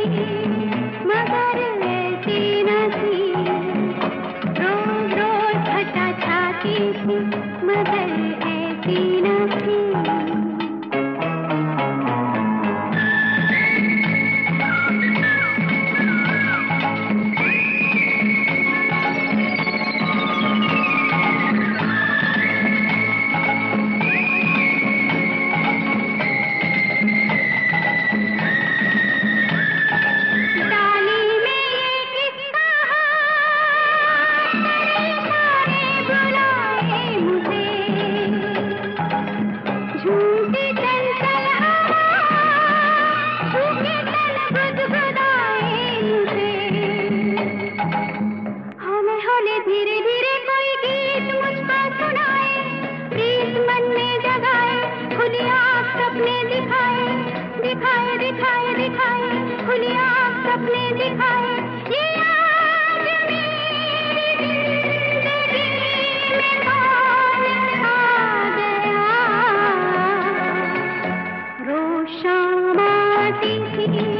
मगर ऐसी न थी। रोज रोज घटा छाती थी, मगर ऐसी न थी। धीरे धीरे कोई गीत मुझको सुनाए, प्रीत मन में जगाए, खुली आँख सपने दिखाए, दिखाए दिखाए दिखाए, खुली आँख सपने दिखाए। ये आज मेरी जिंदगी में कौन आ गया। रोशन माटी थी